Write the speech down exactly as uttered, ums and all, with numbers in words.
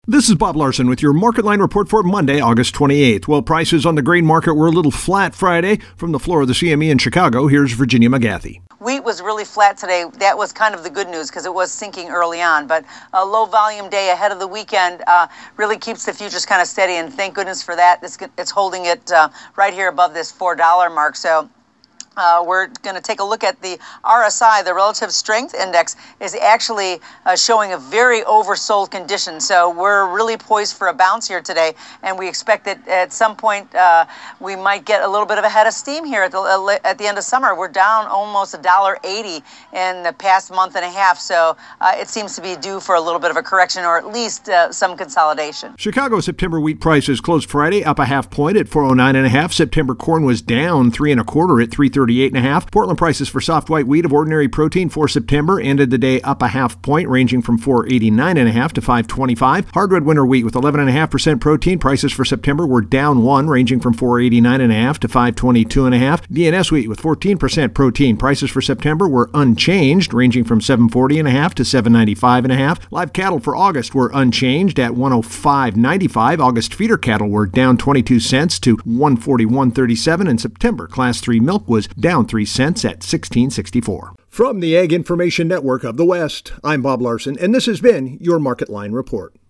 This is Bob Larson with your Market Line report for Monday, August twenty-eighth. Well, prices on the grain market were a little flat Friday. From the floor of the C M E in Chicago, here's Virginia McGathy. Wheat was really flat today. That was kind of the good news because it was sinking early on. But a low volume day ahead of the weekend uh, really keeps the futures kind of steady. And thank goodness for that. It's, it's holding it uh, right here above this four dollar mark. So Uh, we're going to take a look at the R S I. The Relative Strength Index is actually uh, showing a very oversold condition. So we're really poised for a bounce here today. And we expect that at some point uh, we might get a little bit of a head of steam here at the, uh, at the end of summer. We're down almost one dollar eighty in the past month and a half. So uh, it seems to be due for a little bit of a correction or at least uh, some consolidation. Chicago September wheat prices closed Friday up a half point at four oh nine and a half. September corn was down three and a quarter at three thirty-eight and a half. Portland prices for soft white wheat of ordinary protein for September ended the day up a half point, ranging from four eighty-nine and a half to five twenty-five. Hard red winter wheat with eleven and a half percent protein prices for September were down one, ranging from four eighty-nine and a half to five twenty-two and a half. D N S wheat with fourteen percent protein prices for September were unchanged, ranging from seven forty and a half to seven ninety-five and a half. Live cattle for August were unchanged at one oh five ninety-five. August feeder cattle were down twenty-two cents to one forty-one thirty-seven, and September class three milk was down three cents at sixteen sixty-four. From the Ag Information Network of the West, I'm Bob Larson, and this has been your Market Line report.